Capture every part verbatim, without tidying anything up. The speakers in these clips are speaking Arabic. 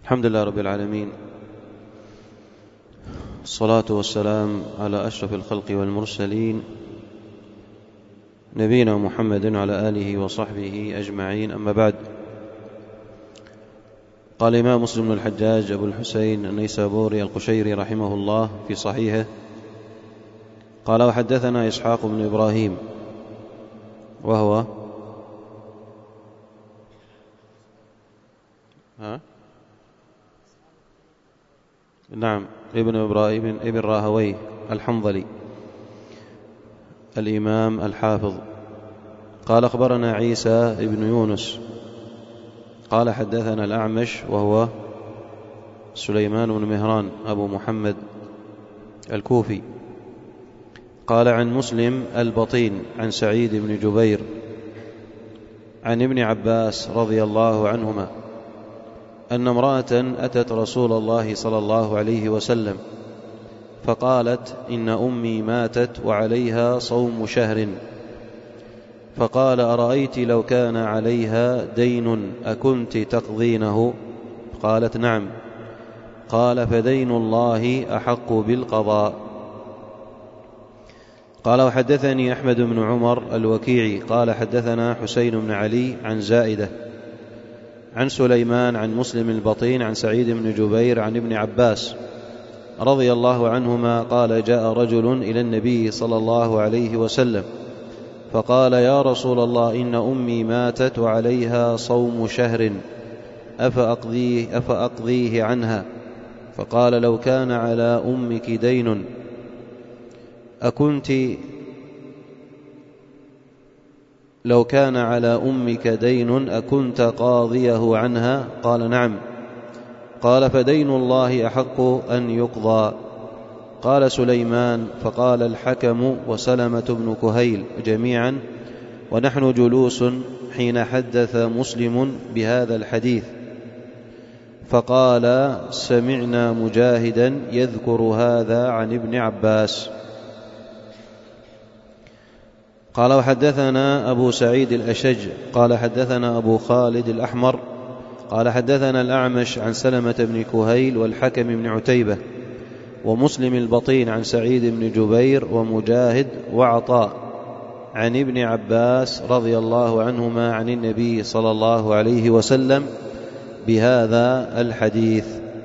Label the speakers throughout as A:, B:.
A: الحمد لله رب العالمين، الصلاة والسلام على أشرف الخلق والمرسلين نبينا محمد وعلى آله وصحبه أجمعين. أما بعد، قال الإمام مسلم بن الحجاج أبو الحسين النيسابوري القشيري رحمه الله في صحيحه، قال: وحدثنا إسحاق بن إبراهيم وهو ها؟ نعم ابن إبراهيم ابن راهويه الحنظلي الإمام الحافظ. قال: أخبرنا عيسى بن يونس قال: حدثنا الأعمش وهو سليمان بن مهران أبو محمد الكوفي. قال: عن مسلم البطين عن سعيد بن جبير عن ابن عباس رضي الله عنهما أن امرأة أتت رسول الله صلى الله عليه وسلم فقالت: إن أمي ماتت وعليها صوم شهر، فقال: أرأيت لو كان عليها دين أكنت تقضينه؟ قالت: نعم. قال: فدين الله أحق بالقضاء. قال: وحدثني أحمد بن عمر الوكيعي قال: حدثنا حسين بن علي عن زائدة عن سليمان عن مسلم البطين عن سعيد بن جبير عن ابن عباس رضي الله عنهما قال: جاء رجل إلى النبي صلى الله عليه وسلم فقال: يا رسول الله، إن أمي ماتت وعليها صوم شهر، أفأقضيه, أفأقضيه عنها؟ فقال: لو كان على أمك دين أكنت لو كان على أمك دين أكنت قاضيه عنها؟ قال: نعم. قال: فدين الله أحق أن يقضى. قال سليمان: فقال الحكم وسلمة بن كهيل جميعا ونحن جلوس حين حدث مسلم بهذا الحديث، فقال: سمعنا مجاهدا يذكر هذا عن ابن عباس. قال: وحدثنا أبو سعيد الأشج قال: حدثنا أبو خالد الأحمر قال: حدثنا الأعمش عن سلمة بن كهيل والحكم بن عتيبة ومسلم البطين عن سعيد بن جبير ومجاهد وعطاء عن ابن عباس رضي الله عنهما عن النبي صلى الله عليه وسلم بهذا الحديث.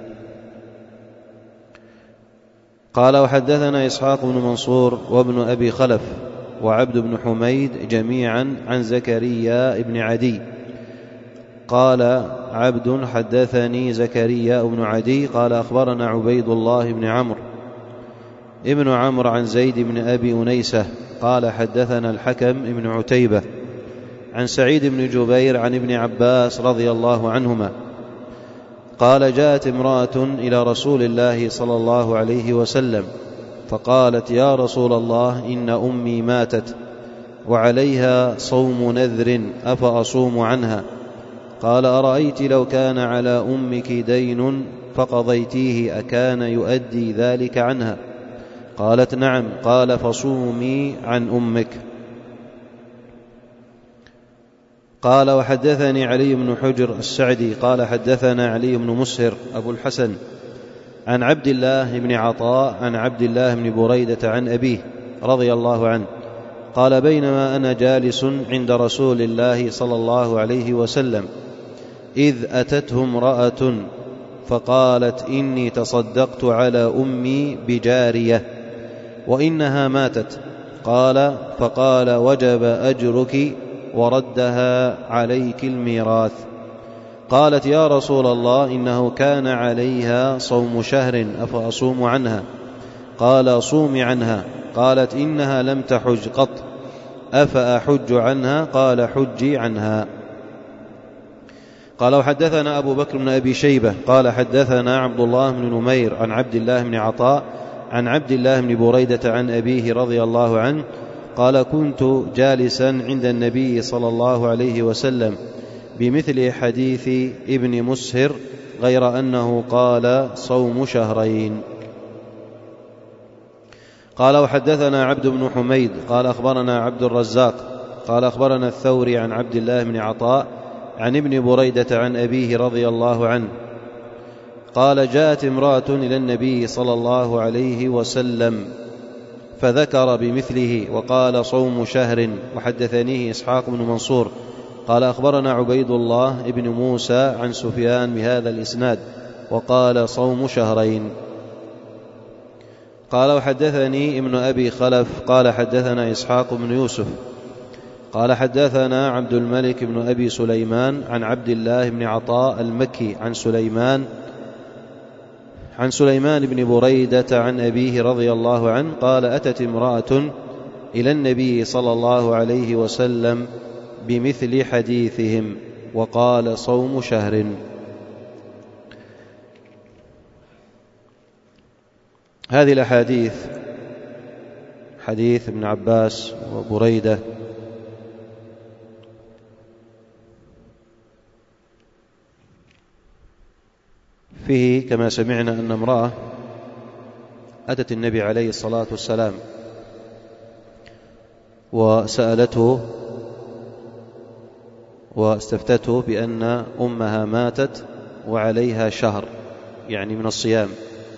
A: قال: وحدثنا إسحاق بن منصور وابن أبي خلف وعبد بن حميد جميعا عن زكريا بن عدي قال: عبد حدثني زكريا بن عدي قال: أخبرنا عبيد الله بن عمرو ابن عمرو عن زيد بن أبي أنيسة قال: حدثنا الحكم بن عتيبة عن سعيد بن جبير عن ابن عباس رضي الله عنهما قال: جاءت امرأة إلى رسول الله صلى الله عليه وسلم فقالت: يا رسول الله، إن أمي ماتت وعليها صوم نذر، أفأصوم عنها؟ قال: أرأيت لو كان على أمك دين فقضيتيه أكان يؤدي ذلك عنها؟ قالت: نعم. قال: فصومي عن أمك. قال: وحدثني علي بن حجر السعدي قال: حدثنا علي بن مسهر أبو الحسن عن عبد الله بن عطاء عن عبد الله بن بريدة عن أبيه رضي الله عنه قال: بينما أنا جالس عند رسول الله صلى الله عليه وسلم إذ أتته امرأة فقالت: إني تصدقت على أمي بجارية وإنها ماتت. قال: فقال: وجب أجرك وردها عليك الميراث. قالت: يا رسول الله، إنه كان عليها صوم شهر، أفأصوم عنها؟ قال: صومي عنها. قالت: إنها لم تحج قط، أفأحج عنها؟ قال: حجي عنها. قال: وحدثنا أبو بكر بن أبي شيبة قال: حدثنا عبد الله بن نمير عن عبد الله بن عطاء عن عبد الله بن بريدة عن أبيه رضي الله عنه قال: كنت جالسا عند النبي صلى الله عليه وسلم بمثل حديث ابن مسهر غير أنه قال: صوم شهرين. قال: وحدثنا عبد بن حميد قال: أخبرنا عبد الرزاق قال: أخبرنا الثوري عن عبد الله بن عطاء عن ابن بريدة عن أبيه رضي الله عنه قال: جاءت امرأة إلى النبي صلى الله عليه وسلم فذكر بمثله وقال: صوم شهر. وحدثنيه إسحاق بن منصور قال: أخبرنا عبيد الله بن موسى عن سفيان بهذا الإسناد وقال: صوم شهرين. قال: وحدثني ابن أبي خلف قال: حدثنا إسحاق بن يوسف قال: حدثنا عبد الملك بن أبي سليمان عن عبد الله بن عطاء المكي عن سليمان عن سليمان بن بريدة عن أبيه رضي الله عنه قال: أتت امرأة إلى النبي صلى الله عليه وسلم بمثل حديثهم وقال: صوم شهر. هذه الأحاديث، حديث ابن عباس وبريدة، فيه كما سمعنا أن امرأة أتت النبي عليه الصلاة والسلام وسألته واستفتته بأن أمها ماتت وعليها شهر، يعني من الصيام،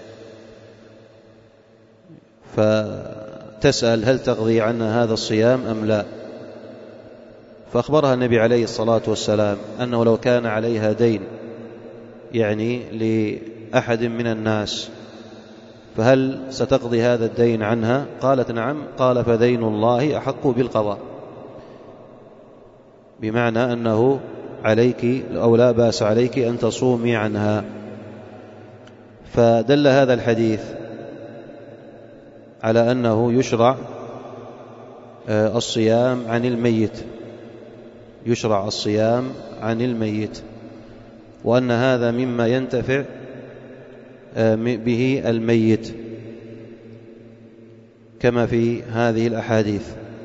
A: فتسأل هل تقضي عنها هذا الصيام أم لا؟ فأخبرها النبي عليه الصلاة والسلام أنه لو كان عليها دين، يعني لأحد من الناس، فهل ستقضي هذا الدين عنها؟ قالت: نعم. قال: فدين الله أحق بالقضاء، بمعنى أنه عليك أو لا بأس عليك أن تصومي عنها. فدل هذا الحديث على أنه يشرع الصيام عن الميت، يشرع الصيام عن الميت، وأن هذا مما ينتفع به الميت كما في هذه الأحاديث.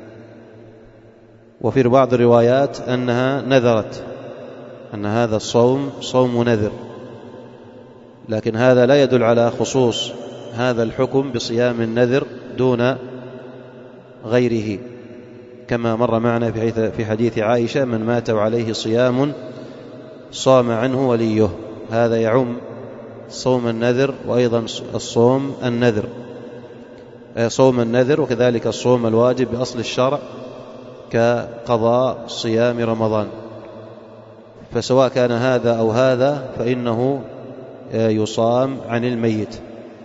A: وفي بعض الروايات أنها نذرت، أن هذا الصوم صوم نذر، لكن هذا لا يدل على خصوص هذا الحكم بصيام النذر دون غيره، كما مر معنا في حديث عائشة: من مات وعليه صيام صام عنه وليه. هذا يعم صوم النذر وأيضا الصوم النذر صوم النذر وكذلك الصوم الواجب بأصل الشرع كقضاء صيام رمضان. فسواء كان هذا أو هذا فإنه يصام عن الميت.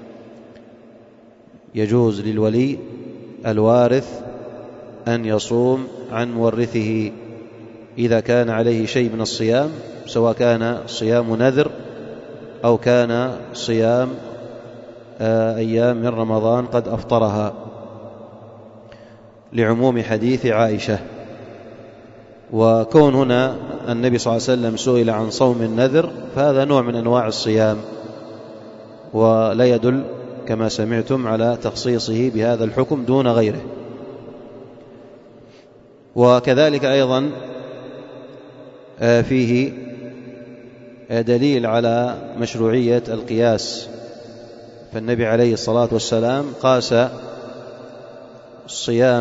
A: يجوز للولي الوارث أن يصوم عن مورثه إذا كان عليه شيء من الصيام، سواء كان صيام نذر أو كان صيام أيام من رمضان قد أفطرها، لعموم حديث عائشة. وكون هنا النبي صلى الله عليه وسلم سئل عن صوم النذر فهذا نوع من أنواع الصيام، ولا يدل كما سمعتم على تخصيصه بهذا الحكم دون غيره. وكذلك أيضا فيه دليل على مشروعية القياس، فالنبي عليه الصلاة والسلام قاس الصيام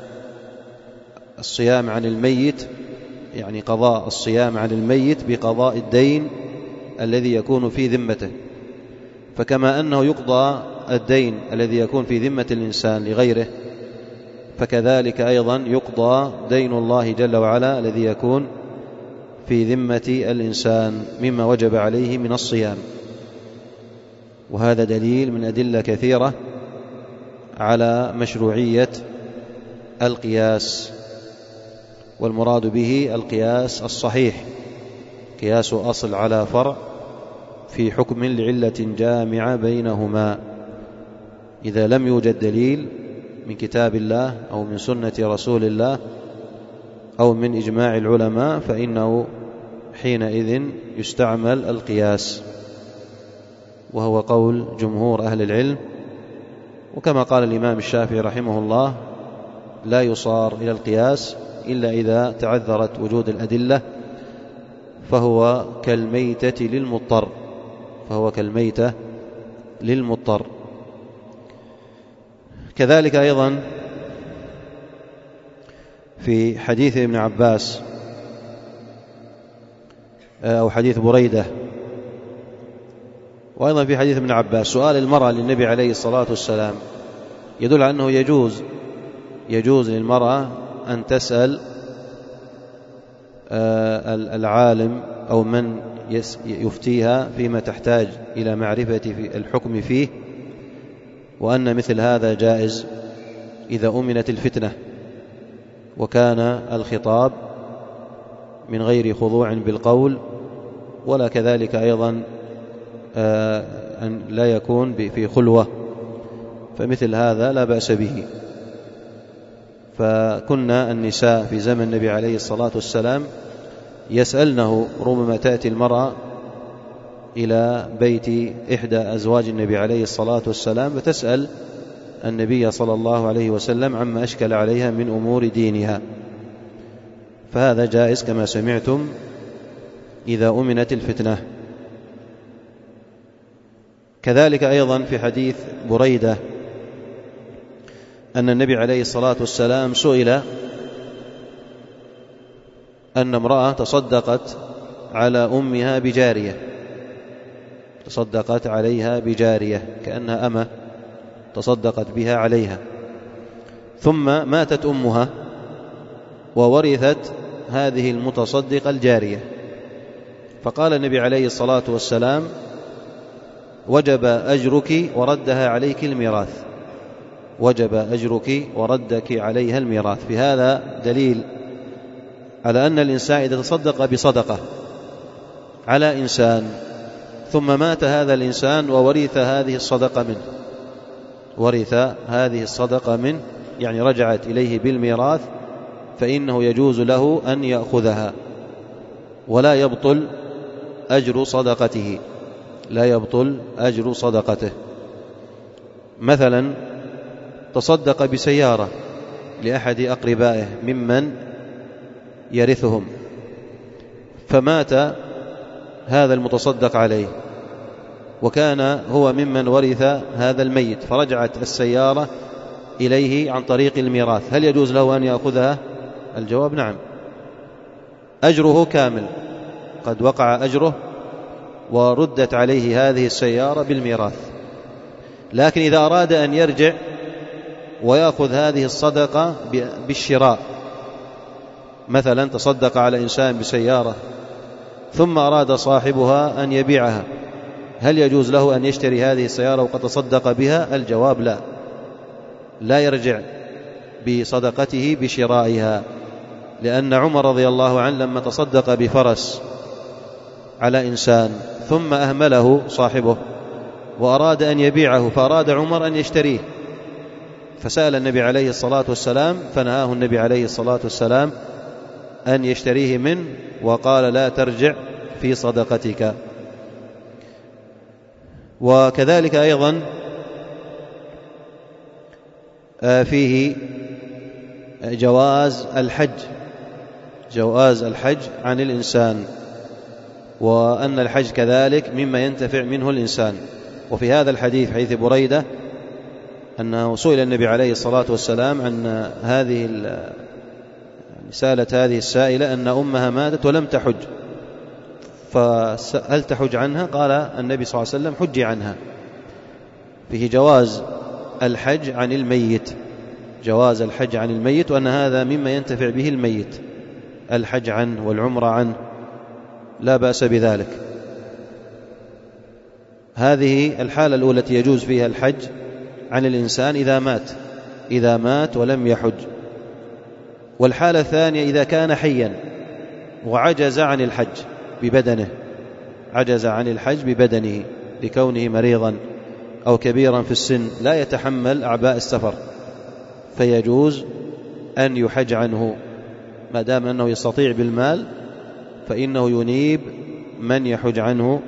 A: الصيام عن الميت، يعني قضاء الصيام عن الميت بقضاء الدين الذي يكون في ذمته. فكما أنه يقضى الدين الذي يكون في ذمة الإنسان لغيره، فكذلك أيضا يقضى دين الله جل وعلا الذي يكون في ذمة الإنسان مما وجب عليه من الصيام. وهذا دليل من أدلة كثيرة على مشروعية القياس، والمراد به القياس الصحيح، قياس أصل على فرع في حكم لعلة جامعة بينهما. إذا لم يوجد دليل من كتاب الله أو من سنة رسول الله أو من إجماع العلماء فإنه حينئذ يستعمل القياس، وهو قول جمهور أهل العلم. وكما قال الإمام الشافعي رحمه الله: لا يصار إلى القياس إلا إذا تعذرت وجود الأدلة، فهو كالميتة للمضطر فهو كالميتة للمضطر. كذلك أيضا في حديث ابن عباس أو حديث بريدة وأيضا في حديث ابن عباس سؤال المرأة للنبي عليه الصلاة والسلام يدل على أنه يجوز يجوز للمرأة أن تسأل العالم أو من يفتيها فيما تحتاج إلى معرفة في الحكم فيه، وأن مثل هذا جائز إذا أمنت الفتنة وكان الخطاب من غير خضوع بالقول، ولا كذلك أيضا أن لا يكون في خلوة، فمثل هذا لا بأس به. فكنا النساء في زمن النبي عليه الصلاة والسلام يسألنه، ربما تأتي المرأة إلى بيت إحدى أزواج النبي عليه الصلاة والسلام فتسأل النبي صلى الله عليه وسلم عما أشكل عليها من أمور دينها، فهذا جائز كما سمعتم إذا أمنت الفتنة. كذلك أيضا في حديث بريدة أن النبي عليه الصلاة والسلام سئل أن امرأة تصدقت على أمها بجارية، تصدقت عليها بجارية كأنها أمة تصدقت بها عليها، ثم ماتت أمها وورثت هذه المتصدقة الجارية، فقال النبي عليه الصلاة والسلام وجب أجرك وردها عليك الميراث، وجب أجرك وردك عليها الميراث. في هذا دليل على أن الإنسان إذا تصدق بصدقة على إنسان ثم مات هذا الإنسان وورث هذه الصدقة منه، ورث هذه الصدقة منه يعني رجعت إليه بالميراث، فإنه يجوز له أن يأخذها ولا يبطل أجر صدقته، لا يبطل أجر صدقته. مثلا تصدق بسيارة لأحد أقربائه ممن يرثهم، فمات هذا المتصدق عليه وكان هو ممن ورث هذا الميت، فرجعت السيارة إليه عن طريق الميراث، هل يجوز له أن يأخذها؟ الجواب نعم، أجره كامل، قد وقع أجره وردت عليه هذه السيارة بالميراث. لكن إذا أراد أن يرجع ويأخذ هذه الصدقة بالشراء، مثلا تصدق على إنسان بسيارة ثم أراد صاحبها أن يبيعها، هل يجوز له أن يشتري هذه السيارة وقد تصدق بها؟ الجواب لا، لا يرجع بصدقته بشرائها، لأن عمر رضي الله عنه لما تصدق بفرس على إنسان ثم أهمله صاحبه وأراد أن يبيعه، فأراد عمر أن يشتريه، فسأل النبي عليه الصلاة والسلام فنهاه النبي عليه الصلاة والسلام أن يشتريه منه، وقال لا ترجع في صدقتك. وكذلك أيضا فيه جواز الحج، جواز الحج عن الإنسان، وأن الحج كذلك مما ينتفع منه الإنسان. وفي هذا الحديث حديث بريدة أنه سئل النبي عليه الصلاة والسلام عن هذه سألت هذه السائلة أن أمها ماتت ولم تحج، فهل تحج عنها؟ قال النبي صلى الله عليه وسلم حجي عنها. فيه جواز الحج عن الميت، جواز الحج عن الميت، وأن هذا مما ينتفع به الميت، الحج عنه والعمرة عنه لا بأس بذلك. هذه الحالة الأولى التي يجوز فيها الحج عن الإنسان إذا مات، إذا مات ولم يحج. والحالة الثانية إذا كان حيا وعجز عن الحج ببدنه، عجز عن الحج ببدنه لكونه مريضا أو كبيرا في السن لا يتحمل أعباء السفر، فيجوز أن يحج عنه ما دام أنه يستطيع بالمال، فإنه ينيب من يحج عنه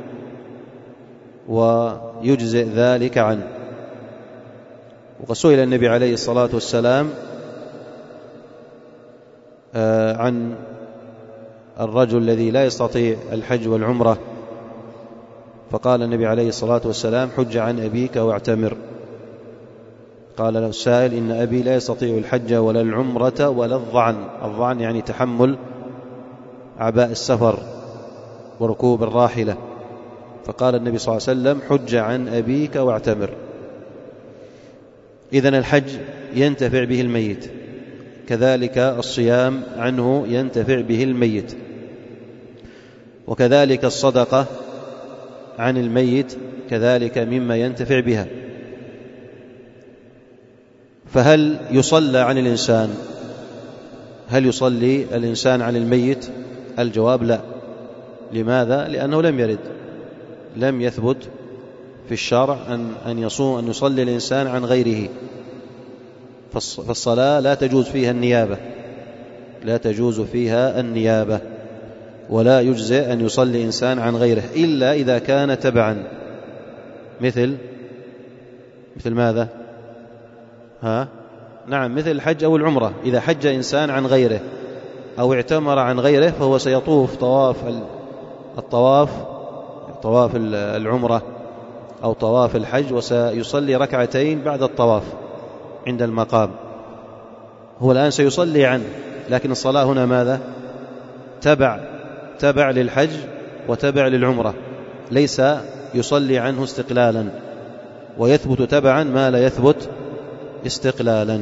A: ويجزئ ذلك عنه. وقد سئل النبي عليه الصلاة والسلام عن الرجل الذي لا يستطيع الحج والعمرة، فقال النبي عليه الصلاة والسلام حج عن أبيك واعتمر. قال له السائل إن أبي لا يستطيع الحج ولا العمرة ولا الظعن، الظعن يعني تحمل أعباء السفر وركوب الراحلة، فقال النبي صلى الله عليه وسلم حج عن أبيك واعتمر. إذن الحج ينتفع به الميت، كذلك الصيام عنه ينتفع به الميت، وكذلك الصدقة عن الميت كذلك مما ينتفع بها. فهل يصلى عن الإنسان هل يصلي الإنسان عن الميت؟ الجواب لا. لماذا؟ لأنه لم يرد لم يثبت في الشرع أن أن يصوم أن يصلي الإنسان عن غيره. فالصلاة لا تجوز فيها النيابة لا تجوز فيها النيابة ولا يجزئ أن يصلي إنسان عن غيره إلا إذا كان تبعا، مثل مثل ماذا؟ ها؟ نعم، مثل الحج أو العمرة. إذا حج إنسان عن غيره أو اعتمر عن غيره فهو سيطوف طواف الطواف طواف العمرة أو طواف الحج، وسيصلي ركعتين بعد الطواف عند المقام. هو الآن سيصلي عنه، لكن الصلاة هنا ماذا؟ تبع تبع للحج وتبع للعمرة، ليس يصلي عنه استقلالا، ويثبت تبعا ما لا يثبت استقلالا.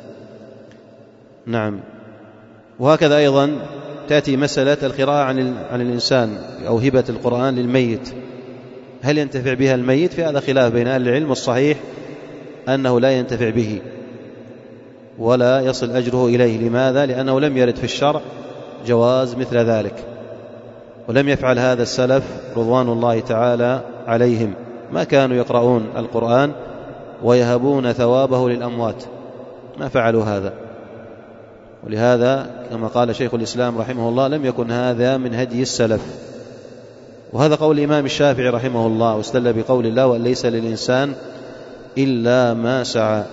A: نعم. وهكذا أيضا تأتي مسألة القراءة عن عن الإنسان أو هبة القرآن للميت، هل ينتفع بها الميت؟ في هذا خلاف بين أهل العلم، والصحيح أنه لا ينتفع به ولا يصل أجره إليه. لماذا؟ لأنه لم يرد في الشرع جواز مثل ذلك، ولم يفعل هذا السلف رضوان الله تعالى عليهم، ما كانوا يقرؤون القرآن ويهبون ثوابه للأموات، ما فعلوا هذا. ولهذا كما قال شيخ الإسلام رحمه الله لم يكن هذا من هدي السلف. وهذا قول الإمام الشافعي رحمه الله، واستدل بقول الله وأن ليس للإنسان إلا ما سعى.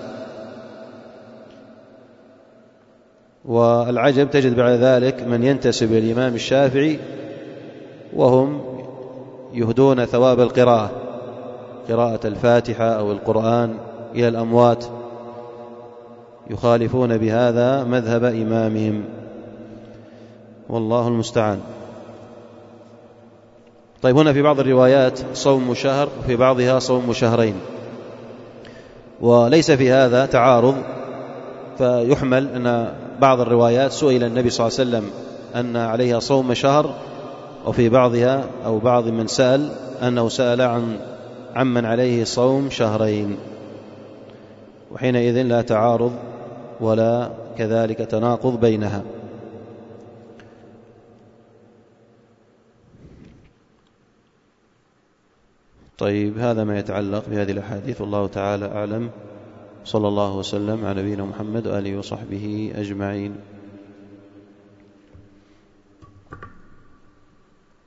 A: والعجب تجد بعد ذلك من ينتسب للإمام الشافعي وهم يهدون ثواب القراءة قراءة الفاتحة أو القرآن إلى الأموات، يخالفون بهذا مذهب إمامهم، والله المستعان. طيب، هنا في بعض الروايات صوم شهر وفي بعضها صوم شهرين، وليس في هذا تعارض، فيحمل أن بعض الروايات سئل النبي صلى الله عليه وسلم أن عليها صوم شهر، وفي بعضها أو بعض من سأل أنه سأل عن عمن عليه صوم شهرين، وحينئذ لا تعارض ولا كذلك تناقض بينها. طيب، هذا ما يتعلق بهذه الأحاديث، والله تعالى أعلم. صلى الله وسلم على نبينا محمد وآله وصحبه أجمعين.